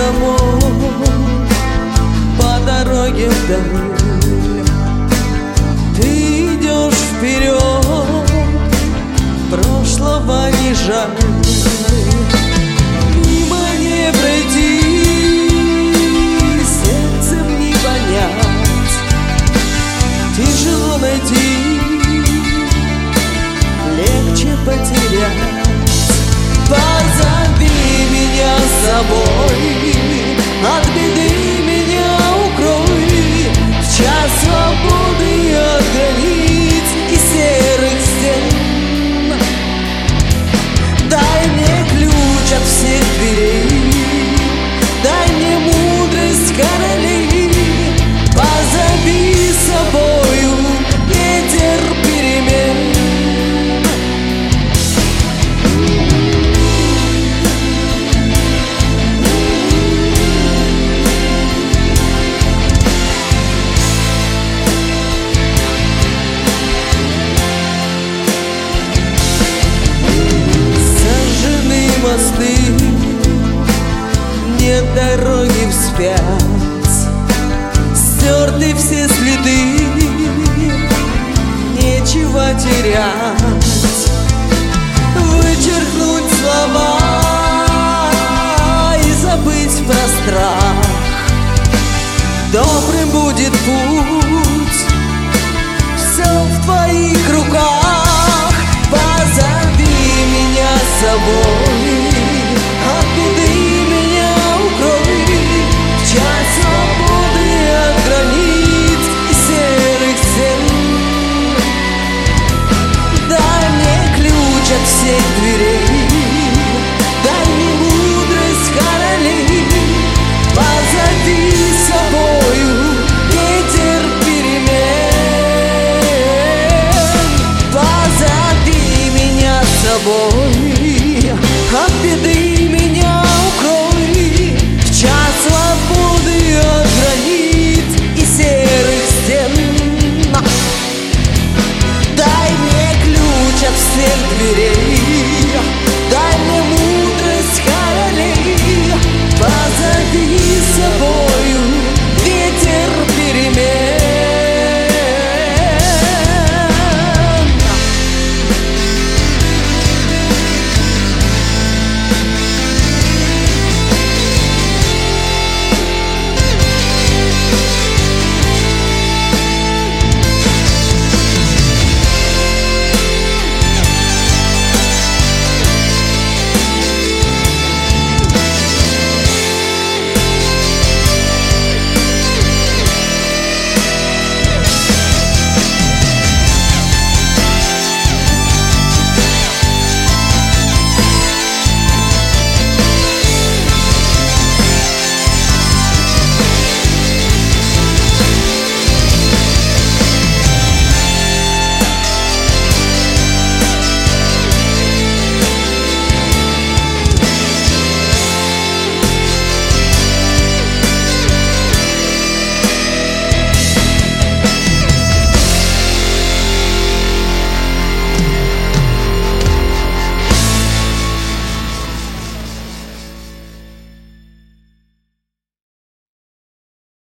домой по дороге вдаль. Ты идешь вперед, прошлого не жаль. Мимо не пройти, сердцем не понять, тяжело найти, легче потерять. Позови меня с собой, от беды меня укрой, в час свободы от границ и серых стен. Дай мне ключ от всех дверей, дай мне мудрость королей. Позови с собою ветер перемен. Сожжены мосты, нет дороги вспять, стерты все следы, нечего терять. Вычеркнуть слова и забыть про страх. Добрым будет путь, все в твоих руках. Позови меня с собой,